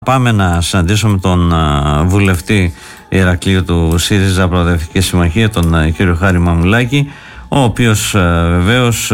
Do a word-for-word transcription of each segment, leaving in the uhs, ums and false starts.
Πάμε να συναντήσουμε τον βουλευτή Ηρακλείου του ΣΥΡΙΖΑ Προοδευτική Συμμαχία, τον κύριο Χάρη Μαμουλάκη, ο οποίος βεβαίως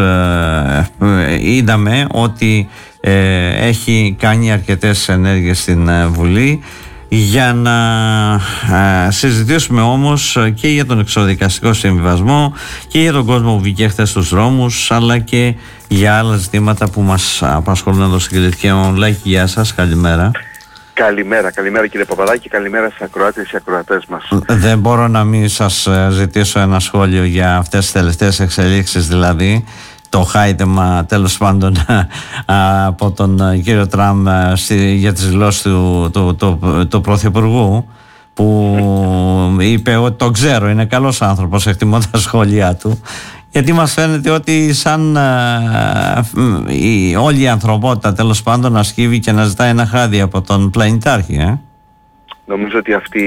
είδαμε ότι έχει κάνει αρκετές ενέργειες στην Βουλή. Για να συζητήσουμε όμως και για τον εξοδικαστικό συμβιβασμό και για τον κόσμο που βγήκε χθες στους δρόμους, αλλά και για άλλα ζητήματα που μας απασχολούν εδώ στην Κρήτη. Κύριε Μαμουλάκη, γεια σας, καλημέρα. Καλημέρα, καλημέρα κύριε Παπαδάκη, καλημέρα στους ακροάτες και ακροατές μας. Δεν μπορώ να μην σας ζητήσω ένα σχόλιο για αυτές τις τελευταίες εξελίξεις, δηλαδή το χάιδεμα τέλος πάντων από τον κύριο Τραμπ για τις δηλώσεις του, του, του, του, του Πρωθυπουργού, που είπε ότι το ξέρω, είναι καλός άνθρωπος, εκτιμώ τα σχόλιά του, γιατί μας φαίνεται ότι σαν η, όλη η ανθρωπότητα τέλος πάντων ασκήβει και να ζητάει ένα χάδι από τον πλανητάρχη. Ε? Νομίζω ότι αυτή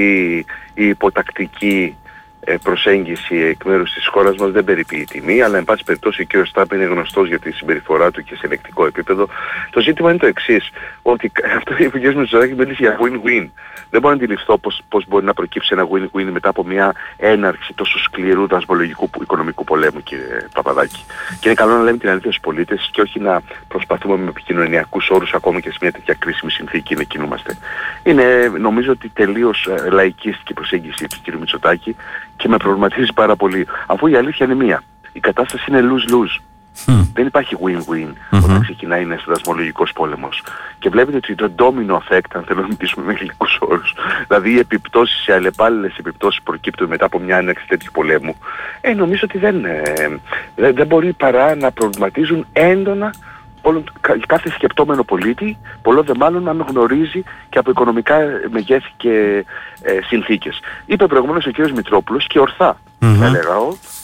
η υποτακτική προσέγγιση εκ μέρους της χώρας μας δεν περιποιεί τιμή, αλλά εν πάση περιπτώσει ο κ. Στάμπ είναι γνωστός για τη συμπεριφορά του και σε ελεκτικό επίπεδο. Το ζήτημα είναι το εξής, ότι αυτό ο κ. Μητσοτάκης μιλήσει για win-win. Δεν μπορώ να αντιληφθώ πώς, πώς μπορεί να προκύψει ένα win-win μετά από μια έναρξη τόσο σκληρού δασμολογικού οικονομικού πολέμου, κύριε Παπαδάκη. Και είναι καλό να λέμε την αλήθεια στους πολίτες και όχι να προσπαθούμε με επικοινωνιακούς όρους ακόμη και σε μια τέτοια κρίσιμη συνθήκη να κινούμαστε. Είναι νομίζω ότι τελείως λαϊκίστικη προσέγγιση του κ. Μητσοτάκη και με προβληματίζει πάρα πολύ. Αφού η αλήθεια είναι μία. Η κατάσταση είναι lose-lose. Mm. Δεν υπάρχει win-win mm-hmm. όταν ξεκινάει ένας δασμολογικός πόλεμος. Και βλέπετε ότι το domino effect, αν θέλω να μιλήσουμε με γλυκούς όρους, δηλαδή οι επιπτώσεις, οι αλλεπάλληλες επιπτώσεις που προκύπτουν μετά από μια έναρξη τέτοιου πολέμου, ε, νομίζω ότι δεν, ε, δεν, δεν μπορεί παρά να προβληματίζουν έντονα όλον, κάθε σκεπτόμενο πολίτη, πολλό δε μάλλον να γνωρίζει και από οικονομικά μεγέθη και ε, συνθήκες. Είπε προηγουμένως ο κ. Μητρόπουλος και ορθά, mm-hmm. θα, έλεγα,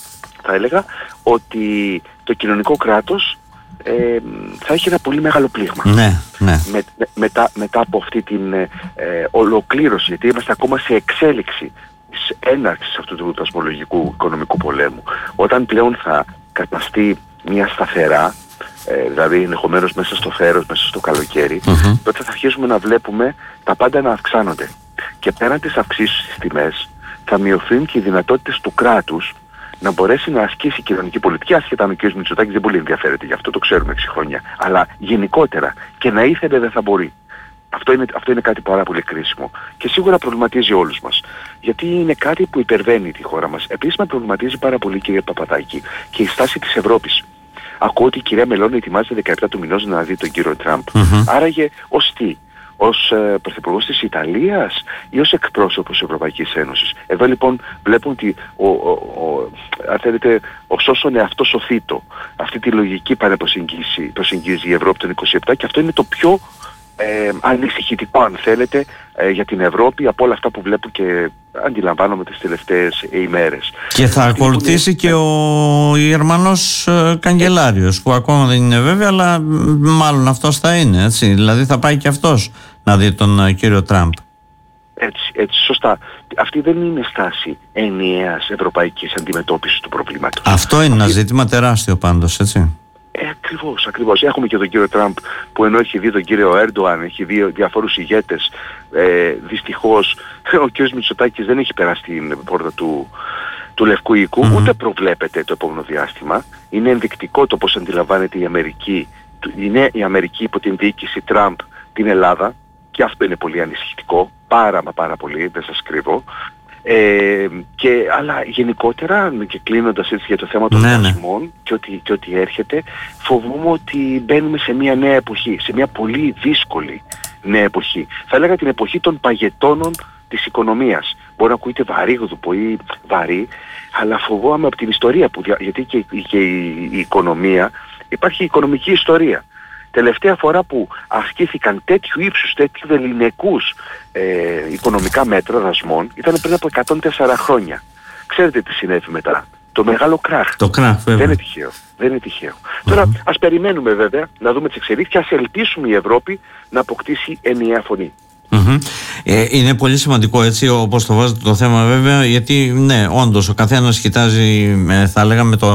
θα έλεγα ότι το κοινωνικό κράτος ε, θα έχει ένα πολύ μεγάλο πλήγμα. Ναι, ναι. Με, με, μετά, μετά από αυτή την ε, ολοκλήρωση, γιατί είμαστε ακόμα σε εξέλιξη της έναρξης αυτού του δασμολογικού οικονομικού πολέμου. Όταν πλέον θα καταστεί μια σταθερά, Ε, δηλαδή ενδεχομένως μέσα στο θέρος, μέσα στο καλοκαίρι, mm-hmm. τότε θα αρχίσουμε να βλέπουμε τα πάντα να αυξάνονται. Και πέραν της αυξήσεως στις τιμές, θα μειωθούν και οι δυνατότητες του κράτους να μπορέσει να ασκήσει κοινωνική πολιτική, άσχετα αν ο κ. Μητσοτάκης δεν πολύ ενδιαφέρεται γι' αυτό, το ξέρουμε έξι χρόνια. Αλλά γενικότερα και να ήθελε δεν θα μπορεί. Αυτό είναι, αυτό είναι κάτι πάρα πολύ κρίσιμο και σίγουρα προβληματίζει όλους μας. Γιατί είναι κάτι που υπερβαίνει τη χώρα μας. Επίσης με προβληματίζει πάρα πολύ, κύριε Παπαδάκη, και η στάση της Ευρώπης. Ακούω ότι η κυρία Μελώνη ετοιμάζεται δεκαεπτά του μηνός να δει τον κύριο Τραμπ. Mm-hmm. Άραγε ως τι, ως ε, πρωθυπουργός της Ιταλίας ή ως εκπρόσωπος της Ευρωπαϊκής Ένωσης. Εδώ λοιπόν βλέπουμε ότι ο, ο, ο, αν θέλετε, ως όσον εαυτό σωθήτο, αυτή τη λογική παραπροσεγγίζει προσεγγίζει η Ευρώπη των είκοσι επτά, και αυτό είναι το πιο ε, ανησυχητικό, αν θέλετε, ε, για την Ευρώπη από όλα αυτά που βλέπω και αντιλαμβάνομαι τις τελευταίες ημέρες. Και θα ακολουθήσει και ο Γερμανός ε, καγκελάριος, που ακόμα δεν είναι βέβαια, αλλά μάλλον αυτός θα είναι, έτσι. Δηλαδή θα πάει και αυτός να δει τον ε, κύριο Τραμπ. Έτσι, έτσι, σωστά. Αυτή δεν είναι στάση ενιαίας ευρωπαϊκής αντιμετώπισης του προβλήματος. Αυτό είναι Αυτή... ένα ζήτημα τεράστιο πάντως, έτσι. Ε, ακριβώς, ακριβώς. Έχουμε και τον κύριο Τραμπ που ενώ έχει δει τον κύριο Έρντοαν, έχει δει διαφόρους ηγέτες, ε, δυστυχώς ο κύριος Μητσοτάκης δεν έχει περάσει την πόρτα του, του Λευκού Οίκου, mm-hmm. ούτε προβλέπεται το επόμενο διάστημα. Είναι ενδεικτικό το πώς αντιλαμβάνεται η Αμερική, είναι η Αμερική υπό την διοίκηση Τραμπ την Ελλάδα, και αυτό είναι πολύ ανησυχητικό, πάρα μα πάρα πολύ, δεν σας κρύβω. Ε, και, αλλά γενικότερα, και κλείνοντας έτσι για το θέμα των δασμών, ναι, ναι. και, ότι, και ότι έρχεται, φοβούμαι ότι μπαίνουμε σε μια νέα εποχή, σε μια πολύ δύσκολη νέα εποχή. Θα έλεγα την εποχή των παγετώνων της οικονομίας. Μπορεί να ακούγεται βαρύγδουπο ή βαρύ, αλλά φοβάμαι από την ιστορία, που, γιατί και, και η, η οικονομία, υπάρχει η οικονομική ιστορία. Τελευταία φορά που ασκήθηκαν τέτοιου ύψους, τέτοιου ελληνικούς ε, οικονομικά μέτρα δασμών ήταν πριν από εκατόν τέσσερα χρόνια. Ξέρετε τι συνέβη μετά? Το μεγάλο κράχ. Το κράχ, βέβαια. Δεν είναι τυχαίο. Δεν είναι τυχαίο. Mm-hmm. Τώρα ας περιμένουμε βέβαια να δούμε τις εξελίξεις και ας ελπίσουμε η Ευρώπη να αποκτήσει ενιαία φωνή. Mm-hmm. Ε, είναι πολύ σημαντικό, έτσι, όπως το βάζετε το θέμα, βέβαια, γιατί ναι, όντως ο καθένας κοιτάζει, ε, θα λέγαμε, το,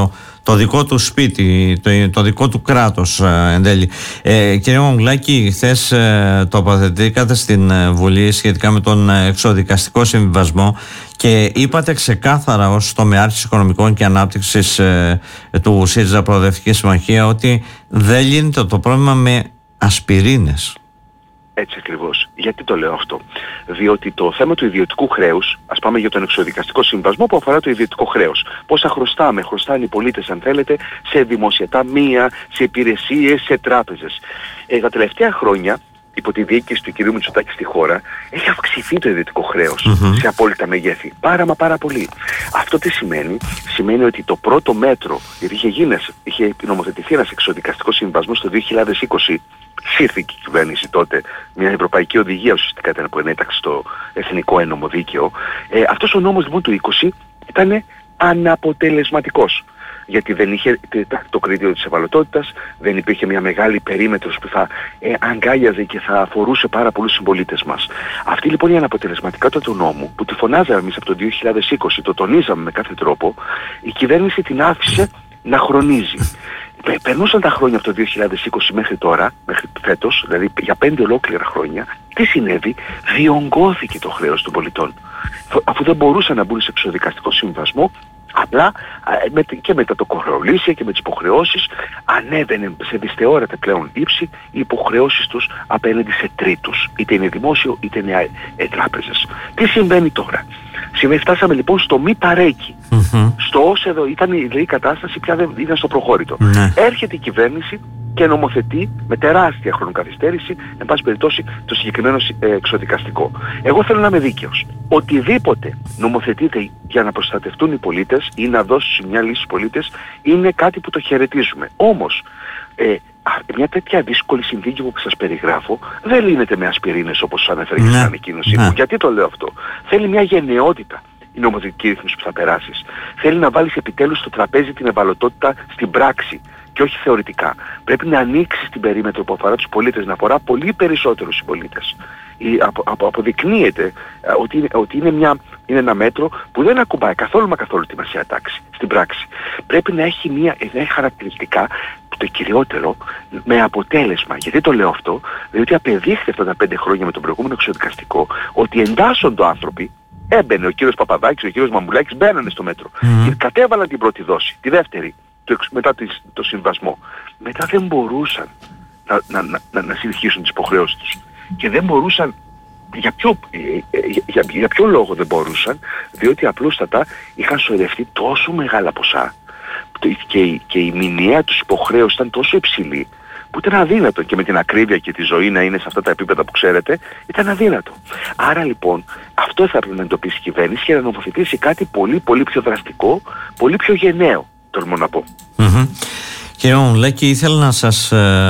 το δικό του σπίτι, το, το δικό του κράτος εν τέλει. Ε, κύριε Μαμουλάκη, χθες ε, τοποθετήκατε στην Βουλή σχετικά με τον εξοδικαστικό συμβιβασμό και είπατε ξεκάθαρα ως τομεάρχης οικονομικών και ανάπτυξης ε, του ΣΥΡΙΖΑ Προοδευτική Συμμαχία ότι δεν λύνεται το πρόβλημα με ασπιρίνες. Έτσι ακριβώς. Γιατί το λέω αυτό? Διότι το θέμα του ιδιωτικού χρέους, ας πάμε για τον εξοδικαστικό συμβασμό που αφορά το ιδιωτικό χρέος. Πόσα χρωστάμε, χρωστάνε οι πολίτες αν θέλετε, σε δημόσια ταμεία, σε υπηρεσίες, σε τράπεζες. Ε, τα τελευταία χρόνια, υπό τη διοίκηση του κ. Μητσοτάκη στη χώρα, έχει αυξηθεί το ιδιωτικό χρέος mm-hmm. σε απόλυτα μεγέθη. Πάρα μα πάρα πολύ. Αυτό τι σημαίνει? Σημαίνει ότι το πρώτο μέτρο, γιατί είχε, γίνει, είχε νομοθετηθεί ένας εξοδικαστικός συμβασμός το δύο χιλιάδες είκοσι, σύρθηκε η κυβέρνηση τότε, μια ευρωπαϊκή οδηγία ουσιαστικά ήταν που ενέταξε το εθνικό ένομο δίκαιο. Ε, αυτός ο νόμος λοιπόν του είκοσι ήταν αναποτελεσματικός. Γιατί δεν είχε το κριτήριο της ευαλωτότητας, δεν υπήρχε μια μεγάλη περίμετρος που θα ε, αγκάλιαζε και θα αφορούσε πάρα πολλούς συμπολίτες μας. Αυτή λοιπόν η αναποτελεσματικότητα του νόμου, που τη φωνάζαμε εμείς από το δύο χιλιάδες είκοσι, το τονίζαμε με κάθε τρόπο, η κυβέρνηση την άφησε να χρονίζει. Περνούσαν τα χρόνια από το δύο χιλιάδες είκοσι μέχρι τώρα, μέχρι φέτος, δηλαδή για πέντε ολόκληρα χρόνια, τι συνέβη? Διονγκώθηκε το χρέος των πολιτών. Αφού δεν μπορούσαν να μπουν σε εξοδικαστικό συμβασμό, απλά και μετά το κορολύσια και με τις υποχρεώσεις ανέβαινε σε δυσθεώρητα πλέον ύψη οι υποχρεώσεις τους απέναντι σε τρίτους, είτε είναι δημόσιο είτε είναι ε, τράπεζες. Τι συμβαίνει τώρα? Σήμερα φτάσαμε λοιπόν στο μη παρέκει. Mm-hmm. Στο όσο εδώ ήταν η, η κατάσταση πια δεν ήταν στο προχώρητο. Mm-hmm. Έρχεται η κυβέρνηση και νομοθετεί με τεράστια χρονοκαθυστέρηση, εν πάση περιπτώσει, το συγκεκριμένο ε, εξοδικαστικό. Εγώ θέλω να είμαι δίκαιος. Οτιδήποτε νομοθετείται για να προστατευτούν οι πολίτες ή να δώσει μια λύση στους πολίτες είναι κάτι που το χαιρετίζουμε. Όμως, ε, μια τέτοια δύσκολη συνθήκη που σας περιγράφω δεν λύνεται με ασπιρίνες όπως ανέφερε και στην ανακοίνωσή μου. Γιατί το λέω αυτό? Θέλει μια γενναιότητα η νομοθετική ρύθμιση που θα περάσεις. Θέλει να βάλεις επιτέλους στο τραπέζι την ευαλωτότητα στην πράξη και όχι θεωρητικά. Πρέπει να ανοίξεις την περίμετρο που αφορά τους πολίτες, να αφορά πολύ περισσότερους συμπολίτες. Απο, απο, αποδεικνύεται ότι, είναι, ότι είναι, μια, είναι ένα μέτρο που δεν ακουμπάει καθόλου μα καθόλου τη μεσαία τάξη στην πράξη. Πρέπει να έχει, μια, να έχει χαρακτηριστικά, το κυριότερο, με αποτέλεσμα. Γιατί το λέω αυτό? Διότι απεδείχθη αυτά τα πέντε χρόνια με τον προηγούμενο εξοδικαστικό ότι εντάσσονται άνθρωποι. Έμπαινε ο κύριος Παπαδάκης, ο κύριος Μαμουλάκης, μπαίνανε στο μέτρο. Mm. Και κατέβαλαν την πρώτη δόση, τη δεύτερη, το, μετά το, το συμβασμό. Μετά δεν μπορούσαν να, να, να, να, να συνεχίσουν τις υποχρεώσεις τους. Και δεν μπορούσαν, για ποιο, για, για, για ποιο λόγο δεν μπορούσαν? Διότι απλούστατα είχαν σωρευτεί τόσο μεγάλα ποσά και, η, και η μηνιαία τους υποχρέωση ήταν τόσο υψηλή, που ήταν αδύνατο, και με την ακρίβεια και τη ζωή να είναι σε αυτά τα επίπεδα που ξέρετε, ήταν αδύνατο. Άρα λοιπόν αυτό θα πρέπει να εντοπίσει η κυβέρνηση και να νομοθετήσει κάτι πολύ πολύ πιο δραστικό, πολύ πιο γενναίο, τολμώ να πω. Mm-hmm. Κύριε Μαμουλάκη, ήθελα να σας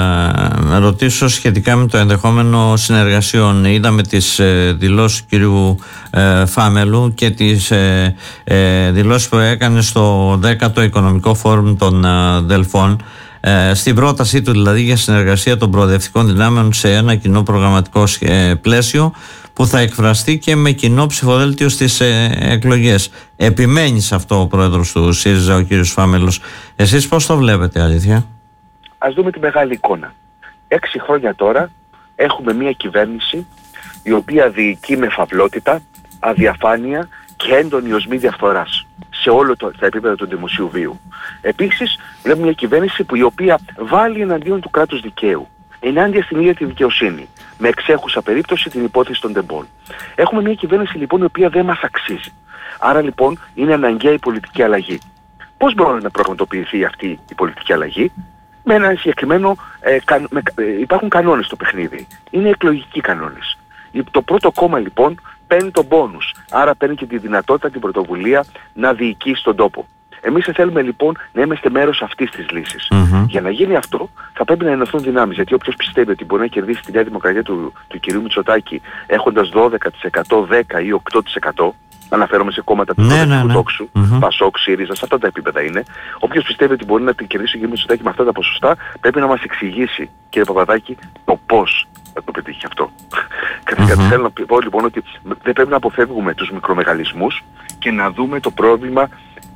ε, ρωτήσω σχετικά με το ενδεχόμενο συνεργασιών. Είδαμε τις ε, δηλώσεις του κυρίου ε, Φάμελου και τις ε, ε, δηλώσεις που έκανε στο δέκατο Οικονομικό Φόρουμ των ε, Δελφών, ε, στην πρότασή του δηλαδή για συνεργασία των προοδευτικών δυνάμεων σε ένα κοινό προγραμματικό ε, πλαίσιο που θα εκφραστεί και με κοινό ψηφοδέλτιο στις ε, εκλογές. Επιμένει σε αυτό ο πρόεδρος του ΣΥΡΙΖΑ, ο κύριος Φάμελος. Εσείς πώς το βλέπετε, αλήθεια? Ας δούμε τη μεγάλη εικόνα. Έξι χρόνια τώρα έχουμε μια κυβέρνηση η οποία διοικεί με φαυλότητα, αδιαφάνεια και έντονη οσμή διαφθοράς σε όλο το, τα επίπεδα του δημοσίου βίου. Επίσης, βλέπουμε μια κυβέρνηση που η οποία βάλει εναντίον του κράτους δικαίου, ενάντια στην ίδια τη δικαιοσύνη, με εξέχουσα περίπτωση την υπόθεση των τεμπών. Έχουμε μια κυβέρνηση λοιπόν η οποία δεν μας αξίζει. Άρα λοιπόν είναι αναγκαία η πολιτική αλλαγή. Πώς μπορεί να πραγματοποιηθεί αυτή η πολιτική αλλαγή? Με ένα συγκεκριμένο, ε, κα, με, ε, υπάρχουν κανόνες στο παιχνίδι. Είναι εκλογικοί κανόνες. Το πρώτο κόμμα λοιπόν παίρνει τον πόνους, άρα παίρνει και τη δυνατότητα, την πρωτοβουλία να διοικεί στον τόπο. Εμείς θέλουμε λοιπόν να είμαστε μέρος αυτής της λύσης. Mm-hmm. Για να γίνει αυτό θα πρέπει να ενωθούν δυνάμεις. Γιατί όποιος πιστεύει ότι μπορεί να κερδίσει τη Νέα Δημοκρατία του, του κ. Μητσοτάκη έχοντας δώδεκα τοις εκατό, δέκα ή οκτώ τοις εκατό, αναφέρομαι σε κόμματα του ναι, ναι, ναι. τόξου, mm-hmm. Πασόκ, ΣΥΡΙΖΑ, σε αυτά τα επίπεδα είναι. Όποιος πιστεύει ότι μπορεί να την κερδίσει ο κ. Μητσοτάκη με αυτά τα ποσοστά, πρέπει να μας εξηγήσει, κ. Παπαδάκη, το πώς θα το πετύχει αυτό. Mm-hmm. Θέλω να πω λοιπόν ότι δεν πρέπει να αποφεύγουμε τους μικρομεγαλισμούς και να δούμε το πρόβλημα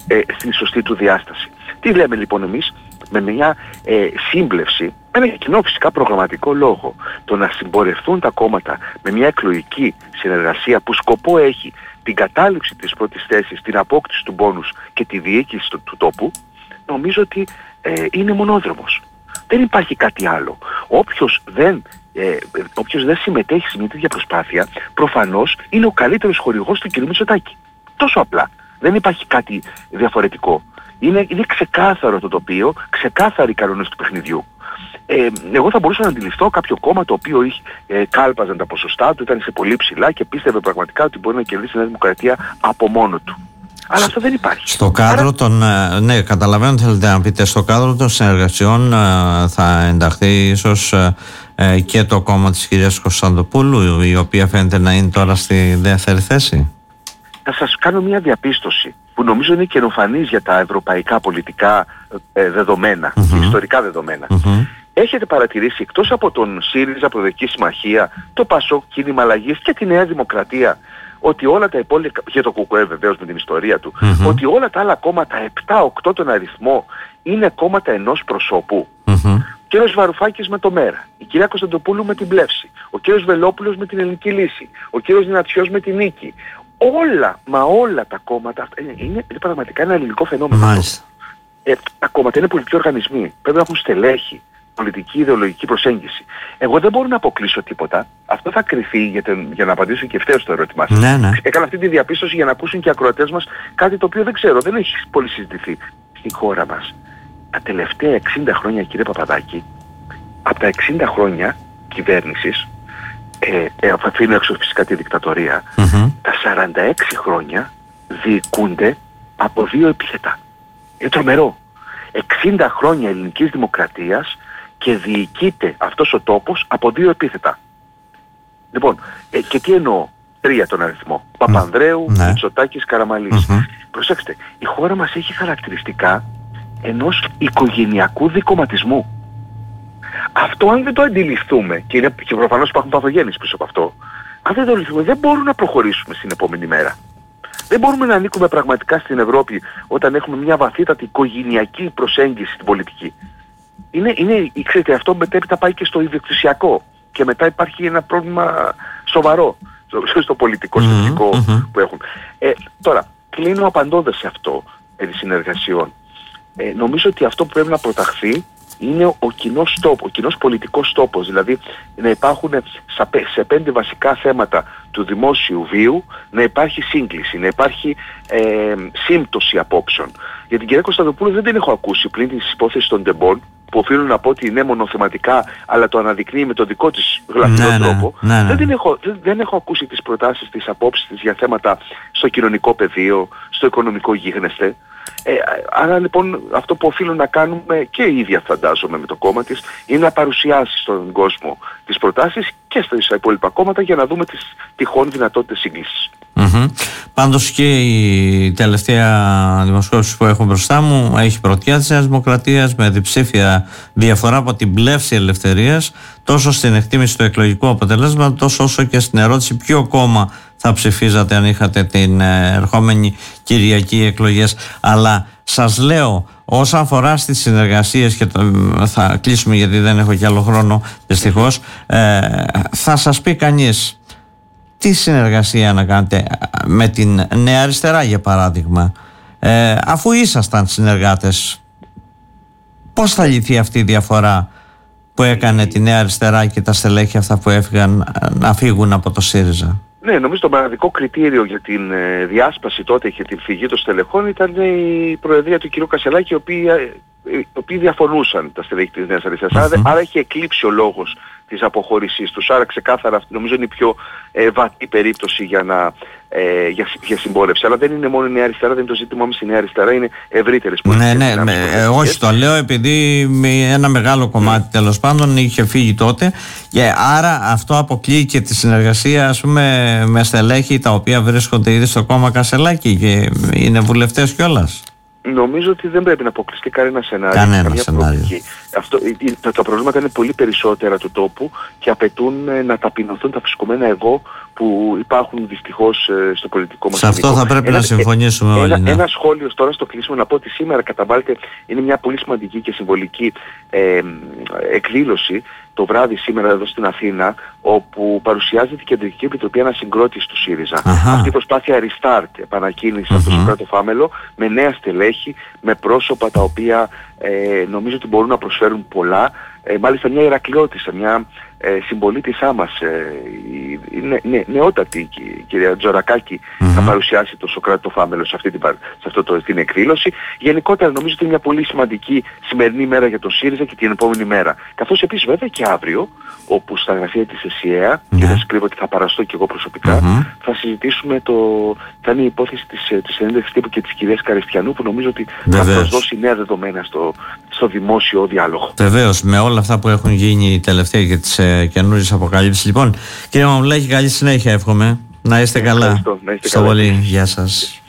ε, στην σωστή του διάσταση. Τι λέμε λοιπόν εμείς? Με μια ε, σύμπλευση, με ένα κοινό φυσικά προγραμματικό λόγο, το να συμπορευτούν τα κόμματα με μια εκλογική συνεργασία που σκοπό έχει την κατάληψη της πρώτης θέσης, την απόκτηση του μπόνους και τη διοίκηση του, του τόπου, νομίζω ότι ε, είναι μονόδρομος. Δεν υπάρχει κάτι άλλο. Όποιος δεν, ε, όποιος δεν συμμετέχει σε μια τέτοια προσπάθεια, προφανώς είναι ο καλύτερος χορηγός του κ. Μητσοτάκη. Τόσο απλά. Δεν υπάρχει κάτι διαφορετικό. Είναι, είναι ξεκάθαρο το τοπίο, ξεκάθαροι οι κανόνες του παιχνιδιού. Ε, εγώ θα μπορούσα να αντιληφθώ κάποιο κόμμα το οποίο είχε, ε, κάλπαζαν τα ποσοστά του, ήταν σε πολύ ψηλά και πίστευε πραγματικά ότι μπορεί να κερδίσει η Νέα Δημοκρατία από μόνο του. Αλλά αυτό δεν υπάρχει. Στο κάδρο Άρα... των. Ναι, καταλαβαίνω, θέλετε να πείτε. Στο κάδρο των συνεργασιών θα ενταχθεί ίσως και το κόμμα της κυρίας Κωνσταντοπούλου, η οποία φαίνεται να είναι τώρα στη δεύτερη θέση. Θα σας κάνω μια διαπίστωση που νομίζω είναι καινοφανής για τα ευρωπαϊκά πολιτικά ε, δεδομένα, mm-hmm. ιστορικά δεδομένα. Mm-hmm. Έχετε παρατηρήσει, εκτός από τον ΣΥΡΙΖΑ, Προοδευτική Συμμαχία, το ΠΑΣΟΚ, Κίνημα Αλλαγής και τη Νέα Δημοκρατία, ότι όλα τα υπόλοιπα, και το ΚΚΕ βεβαίως με την ιστορία του, mm-hmm. ότι όλα τα άλλα κόμματα, επτά οκτώ τον αριθμό, είναι κόμματα ενός προσώπου. Mm-hmm. Ο κύριος Βαρουφάκης με το ΜΕΡΑ, η κυρία Κωνσταντοπούλου με την Πλεύση, ο κύριος Βελόπουλος με την Ελληνική Λύση, ο κύριος Δυνατιός με την Νίκη. Όλα, μα όλα τα κόμματα, είναι, είναι, είναι πραγματικά ένα ελληνικό φαινόμενο. Ε, τα κόμματα είναι πολιτικοί οργανισμοί, πρέπει να έχουν στελέχη, πολιτική, ιδεολογική προσέγγιση. Εγώ δεν μπορώ να αποκλείσω τίποτα. Αυτό θα κρυφεί για, τον, για να απαντήσω και ευθέως στο ερώτημά σας. Ναι, ναι. Έκανα αυτή τη διαπίστωση για να ακούσουν και οι ακροατές μας κάτι το οποίο δεν ξέρω, δεν έχει πολύ συζητηθεί στη χώρα μας. Τα τελευταία εξήντα χρόνια, κύριε Παπαδάκη, από τα εξήντα χρόνια κυβέρνησης, ε, ε, αφήνω έξω φυσικά τη δικτατορία, mm-hmm. τα σαράντα έξι χρόνια διοικούνται από δύο επίθετα. Είναι τρομερό. εξήντα χρόνια ελληνικής δημοκρατίας και διοικείται αυτός ο τόπος από δύο επίθετα. Λοιπόν, ε, και τι εννοώ? Τρία τον αριθμό. Mm. Παπανδρέου, mm. Μητσοτάκης, Καραμανλής. Mm-hmm. Προσέξτε, η χώρα μας έχει χαρακτηριστικά ενός οικογενειακού δικομματισμού. Αυτό αν δεν το αντιληφθούμε, και, είναι, και προφανώς υπάρχουν παθογένειες πίσω από αυτό, αν δεν το αντιληφθούμε δεν μπορούμε να προχωρήσουμε στην επόμενη μέρα. Δεν μπορούμε να ανήκουμε πραγματικά στην Ευρώπη όταν έχουμε μια βαθύτατη οικογενειακή προσέγγιση στην πολιτική. Είναι, είναι, ξέρετε, αυτό μετέπειτα πάει και στο ιδιοκτησιακό και μετά υπάρχει ένα πρόβλημα σοβαρό στο, στο πολιτικό, στο ηθικό mm-hmm. που έχουν. Ε, τώρα, κλείνω απαντώντας σε αυτό περί συνεργασιών. Ε, νομίζω ότι αυτό που πρέπει να προταχθεί είναι ο κοινός τόπος, ο κοινός πολιτικός τόπος, δηλαδή να υπάρχουν σε πέντε βασικά θέματα του δημόσιου βίου, να υπάρχει σύγκληση, να υπάρχει ε, σύμπτωση απόψεων. Για την κυρία Κωνσταντοπούλου δεν την έχω ακούσει πλην της υπόθεσης των τεμπών, που οφείλουν να πω ότι είναι μονοθεματικά, αλλά το αναδεικνύει με τον δικό της γλαφυρό ναι, τρόπο. Ναι, ναι, ναι. Δεν, την έχω, δεν, δεν έχω ακούσει τις προτάσεις, τις απόψεις της για θέματα στο κοινωνικό πεδίο, στο οικονομικό γίγνεσθε. Ε, άρα λοιπόν αυτό που οφείλουν να κάνουμε και η ίδια φαντάζομαι με το κόμμα της είναι να παρουσιάσει στον κόσμο τις προτάσεις και στα υπόλοιπα κόμματα για να δούμε τις τυχόν δυνατότητες σύγκλησης. Mm-hmm. Πάντως και η τελευταία δημοσκόπηση που έχω μπροστά μου έχει πρωτιά της Νέας Δημοκρατίας με διψήφια διαφορά από την Πλεύση Ελευθερίας, τόσο στην εκτίμηση του εκλογικού αποτελέσματος τόσο όσο και στην ερώτηση ποιο κόμμα θα ψηφίζατε αν είχατε την ερχόμενη Κυριακή εκλογές. Αλλά σας λέω, όσον αφορά στις συνεργασίες, και το, θα κλείσουμε γιατί δεν έχω κι άλλο χρόνο δυστυχώς, ε, θα σας πει κανείς τι συνεργασία να κάνετε με την Νέα Αριστερά για παράδειγμα, ε, αφού ήσασταν συνεργάτες, πώς θα λυθεί αυτή η διαφορά που έκανε τη Νέα Αριστερά και τα στελέχη αυτά που έφυγαν να φύγουν από το ΣΥΡΙΖΑ? Ναι, νομίζω το μοναδικό κριτήριο για την ε, διάσπαση τότε και την φυγή των στελεχών ήταν η προεδρία του κ. Κασελάκη, οι οποίοι, οι οποίοι διαφωνούσαν τα στελέχη της Νέας Αριστεράς. Mm-hmm. Άρα, άρα έχει εκλείψει ο λόγος της αποχώρησής τους. Άρα ξεκάθαρα νομίζω είναι η πιο ε, βατή περίπτωση για, να, ε, για, για συμπόρευση. Αλλά δεν είναι μόνο η Νέα Αριστερά, δεν είναι το ζήτημα όμως η Νέα Αριστερά, είναι ευρύτερες πολιτικές. Ναι, ναι, ναι, ε, όχι το λέω επειδή ένα μεγάλο κομμάτι mm. τέλος πάντων είχε φύγει τότε και άρα αυτό αποκλείει και τη συνεργασία ας πούμε με στελέχη τα οποία βρίσκονται ήδη στο κόμμα Κασελάκη και είναι βουλευτές κιόλας. Νομίζω ότι δεν πρέπει να αποκλειστεί κανένα σενάριο. Κανένα σενάριο. αυτό, τα, τα προβλήματα είναι πολύ περισσότερα του τόπου και απαιτούν ε, να ταπεινωθούν τα φυσκωμένα εγώ που υπάρχουν δυστυχώς ε, στο πολιτικό μας. Σε αυτό θα πρέπει ένα, να συμφωνήσουμε ε, όλοι. Ένα, ναι. ένα σχόλιο τώρα στο κλείσιμο να πω ότι σήμερα καταβάλλεται, είναι μια πολύ σημαντική και συμβολική ε, εκδήλωση το βράδυ σήμερα εδώ στην Αθήνα, όπου παρουσιάζεται η Κεντρική Επιτροπή Ανασυγκρότησης του ΣΥΡΙΖΑ. Αχα. Αυτή η προσπάθεια restart, επανακίνηση mm-hmm. από το Σωκράτο Φάμελο, με νέα στελέχη, με πρόσωπα τα οποία ε, νομίζω ότι μπορούν να προσφέρουν πολλά. Ε, μάλιστα μια Ηρακλειώτισσα, μια ε, συμπολίτησά μας, ε, η, η, νε, νε, νεότατη η κυρία Τζορακάκη, mm-hmm. θα παρουσιάσει το Σωκράτο Φάμελο σε αυτή την, σε αυτό το, την εκδήλωση. Γενικότερα νομίζω ότι είναι μια πολύ σημαντική σημερινή μέρα για το ΣΥΡΙΖΑ και την επόμενη μέρα. Καθώς επίσης βέβαια και αύριο, όπου στα γραφεία της ΕΣΥΑ, mm-hmm. και δεν σας κρύβω ότι θα παραστώ και εγώ προσωπικά, mm-hmm. θα συζητήσουμε το, θα είναι η υπόθεση της, της συνέντευξης τύπου και της κυρίας Καριστιανού, που νομίζω ότι Βεβαίως. θα προσδώσει νέα δεδομένα στο, στο δημόσιο διάλογο. Βεβαίως, με όλα αυτά που έχουν γίνει τελευταία και τις ε, καινούριες αποκαλύψεις. Λοιπόν, κύριε Μαμουλάκη, καλή συνέχεια εύχομαι. Να είστε καλά. Ευχαριστώ, να είστε Στο καλά. πολύ. Γεια σας.